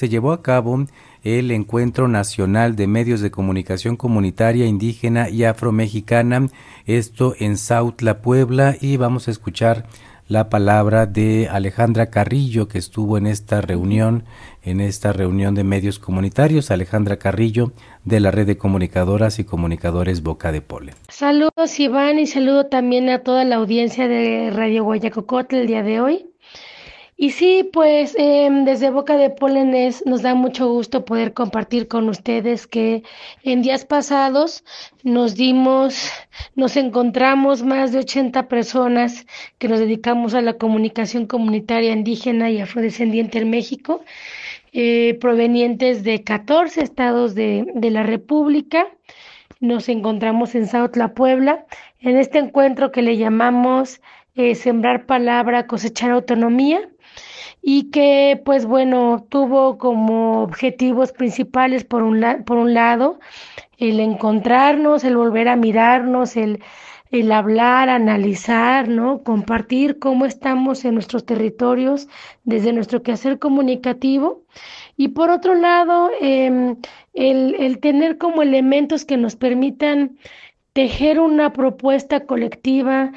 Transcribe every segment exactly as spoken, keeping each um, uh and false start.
Se llevó a cabo el Encuentro Nacional de Medios de Comunicación Comunitaria Indígena y Afromexicana, esto en Sautla, Puebla, y vamos a escuchar la palabra de Alejandra Carrillo, que estuvo en esta reunión, en esta reunión de medios comunitarios. Alejandra Carrillo, de la Red de Comunicadoras y Comunicadores Boca de Polen. Saludos, Iván, y saludo también a toda la audiencia de Radio Guayacocotl el día de hoy. Y sí, pues eh, desde Boca de Pólenes nos da mucho gusto poder compartir con ustedes que en días pasados nos dimos, nos encontramos más de ochenta personas que nos dedicamos a la comunicación comunitaria indígena y afrodescendiente en México, eh, provenientes de catorce estados de, de la República. Nos encontramos en Sautla, Puebla, en este encuentro que le llamamos eh, Sembrar Palabra, Cosechar Autonomía, y que pues bueno, tuvo como objetivos principales por un, la- por un lado el encontrarnos, el volver a mirarnos, el, el hablar, analizar, ¿no? Compartir cómo estamos en nuestros territorios desde nuestro quehacer comunicativo. Y por otro lado, em, el, el tener como elementos que nos permitan tejer una propuesta colectiva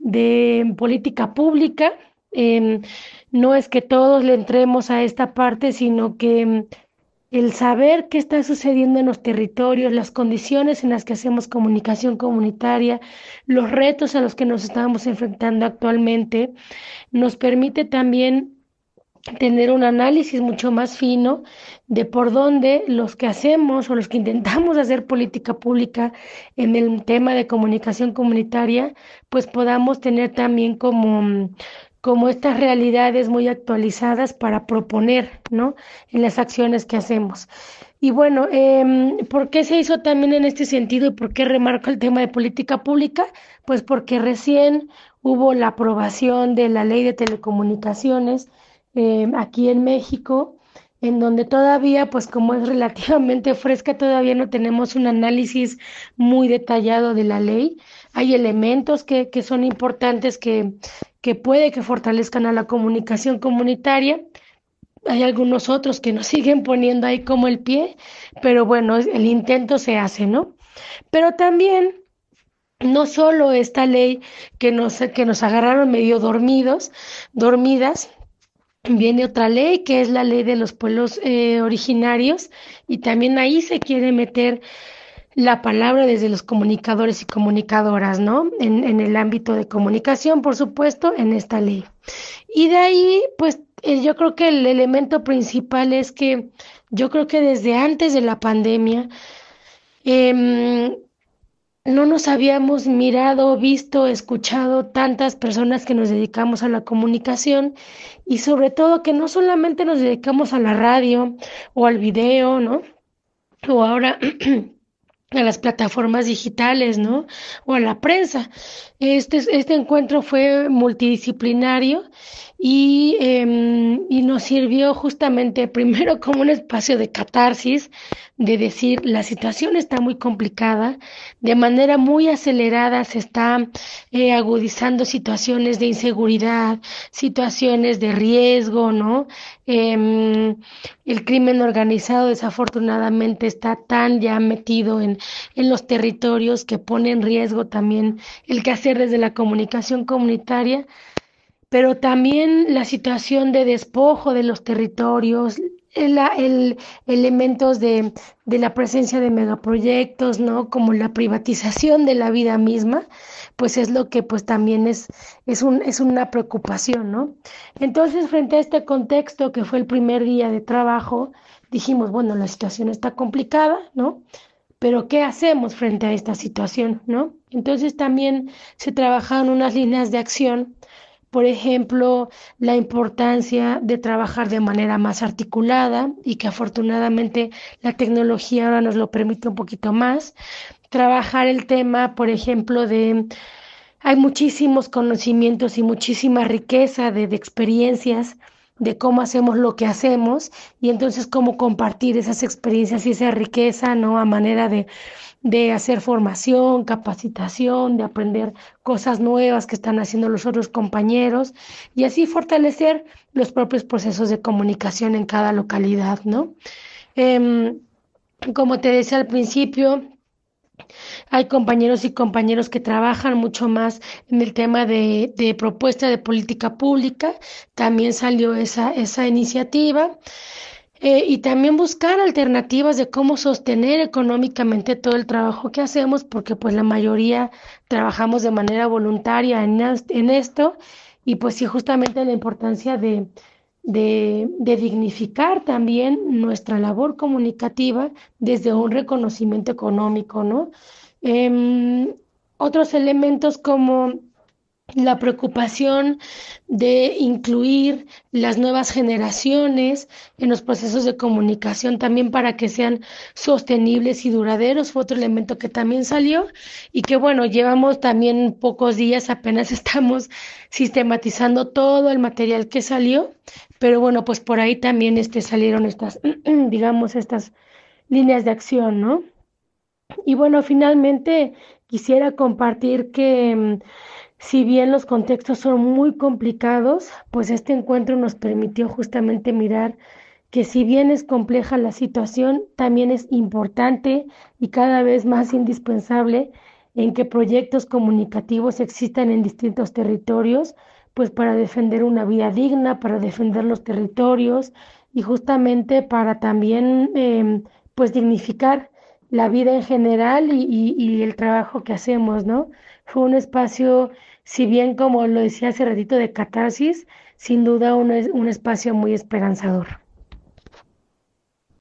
de política pública. Em, no es que todos le entremos a esta parte, sino que em, el saber qué está sucediendo en los territorios, las condiciones en las que hacemos comunicación comunitaria, los retos a los que nos estamos enfrentando actualmente, nos permite también tener un análisis mucho más fino de por dónde los que hacemos o los que intentamos hacer política pública en el tema de comunicación comunitaria, pues podamos tener también como, como estas realidades muy actualizadas para proponer, ¿no? En las acciones que hacemos. Y bueno, eh, ¿por qué se hizo también en este sentido y por qué remarco el tema de política pública? Pues porque recién hubo la aprobación de la ley de telecomunicaciones eh, aquí en México, en donde todavía, pues como es relativamente fresca, todavía no tenemos un análisis muy detallado de la ley. Hay elementos que, que son importantes que, que puede que fortalezcan a la comunicación comunitaria. Hay algunos otros que nos siguen poniendo ahí como el pie, pero bueno, es- el intento se hace, ¿no? Pero también no solo esta ley que nos, que nos agarraron medio dormidos, dormidas, viene otra ley que es la ley de los pueblos eh, originarios, y también ahí se quiere meter la palabra desde los comunicadores y comunicadoras, ¿no? En, en el ámbito de comunicación, por supuesto, en esta ley. Y de ahí, pues eh, yo creo que el elemento principal es que yo creo que desde antes de la pandemia, em, no nos habíamos mirado, visto, escuchado tantas personas que nos dedicamos a la comunicación, y sobre todo que no solamente nos dedicamos a la radio o al video, ¿no? O ahora a las plataformas digitales, ¿no? O a la prensa. Este, este encuentro fue multidisciplinario y, em, y nos sirvió justamente primero como un espacio de catarsis, de decir, la situación está muy complicada, de manera muy acelerada se está eh, agudizando situaciones de inseguridad, situaciones de riesgo, ¿no? Em, el crimen organizado desafortunadamente está tan ya metido en, en los territorios que pone en riesgo también el quehacer desde la comunicación comunitaria, pero también la situación de despojo de los territorios, el, el elementos de, de la presencia de megaproyectos, ¿no? Como la privatización de la vida misma, pues es lo que pues también es, es, un, es una preocupación, ¿no? Entonces, frente a este contexto que fue el primer día de trabajo, dijimos, bueno, la situación está complicada, ¿no? Pero ¿qué hacemos frente a esta situación, no? Entonces también se trabajaron unas líneas de acción, por ejemplo, la importancia de trabajar de manera más articulada, y que afortunadamente la tecnología ahora nos lo permite un poquito más. Trabajar el tema, por ejemplo, de hay muchísimos conocimientos y muchísima riqueza de, de experiencias de cómo hacemos lo que hacemos y entonces cómo compartir esas experiencias y esa riqueza, ¿no? A manera de, de hacer formación, capacitación, de aprender cosas nuevas que están haciendo los otros compañeros y así fortalecer los propios procesos de comunicación en cada localidad, ¿no? Em, como te decía al principio, hay compañeros y compañeros que trabajan mucho más en el tema de, de propuesta de política pública. También salió esa, esa iniciativa. Eh, y también buscar alternativas de cómo sostener económicamente todo el trabajo que hacemos, porque pues la mayoría trabajamos de manera voluntaria en, es- en esto, y pues sí, justamente la importancia de, de, de dignificar también nuestra labor comunicativa desde un reconocimiento económico, ¿no? Em, Otros elementos como la preocupación de incluir las nuevas generaciones en los procesos de comunicación también para que sean sostenibles y duraderos fue otro elemento que también salió y que bueno, llevamos también pocos días, apenas estamos sistematizando todo el material que salió, pero bueno, pues por ahí también este, salieron estas, digamos, estas líneas de acción, ¿no? Y bueno, finalmente quisiera compartir que mm, si bien los contextos son muy complicados, pues este encuentro nos permitió justamente mirar que si bien es compleja la situación, también es importante y cada vez más indispensable en que proyectos comunicativos existan en distintos territorios, pues para defender una vida digna, para defender los territorios y justamente para también em, pues dignificar la vida en general y, y, y el trabajo que hacemos, ¿no? Fue un espacio, si bien como lo decía hace ratito de catarsis, sin duda un, es- un espacio muy esperanzador.